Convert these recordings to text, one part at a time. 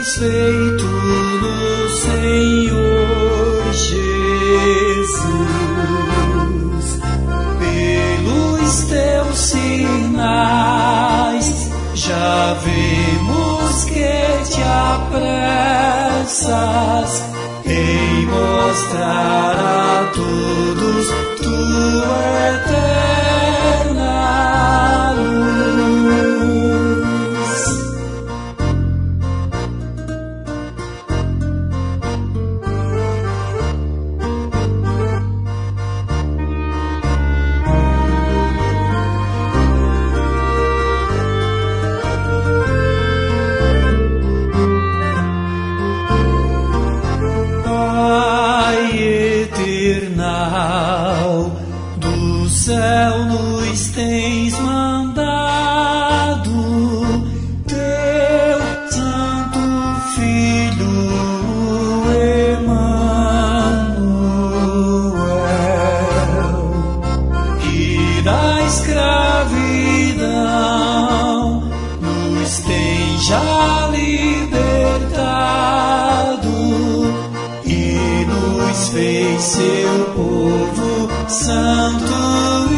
feito no Senhor Jesus. Pelos teus sinais já vemos que te apressas em mostrar a todos tua eterna luz. Do céu nos tens mandado teu santo Filho Emanuel, e da escravidão nos tens já libertado e nos fez seu povo santo e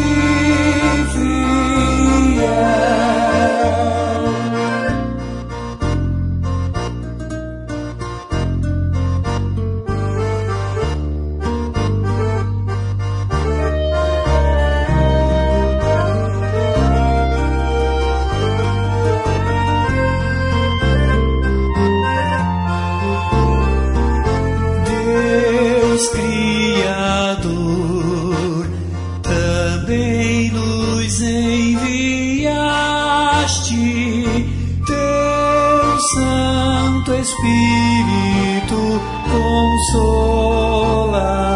Deus Criador, também nos enviaste teu Santo Espírito Consolador.